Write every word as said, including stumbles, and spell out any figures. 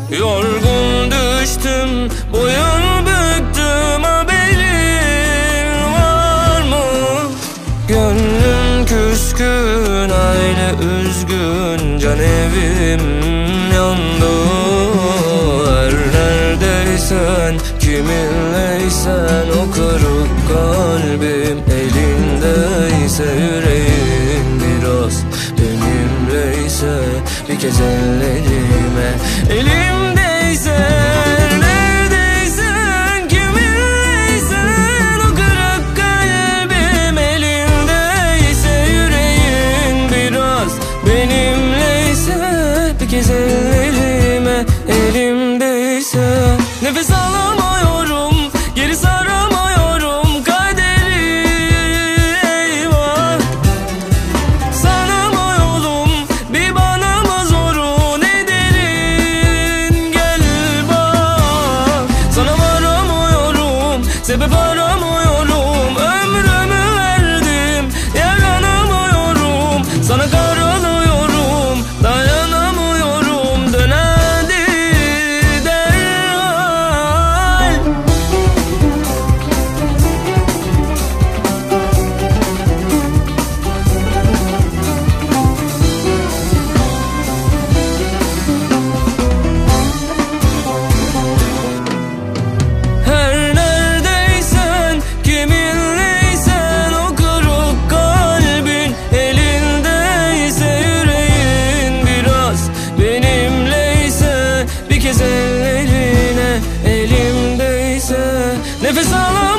Yorgun düştüm, boyun büktüm, haberin var mı? Gönlüm küskün, aile üzgün, can evim yandı. Her neredeysen, kiminleysen, o kırık kalbim elindeyse, yüreğin biraz benimleyse, bir kez ellerime, elimdeyse. Neredeysen, kiminleysen, o kırık kalbim elindeyse, yüreğin biraz benimleyse, bir kez ellerime, elimdeyse. Nefes alamıyorum, geri saramıyorum kaderi, eyvah. Sana mı yolum, bir bana mı zorun ederin, gel bak. Sana varamıyorum, sebep aramıyorum, ömrümü verdim, yaranamıyorum. Sana karalıyorum, dayanamıyorum, dön hadi derhal. Her neredeysen, kiminleysen, o kırık kalbin elindeyse, yüreğin biraz benimleyse, bir kez ellerine, elimdeyse. Nefes alamıyorum,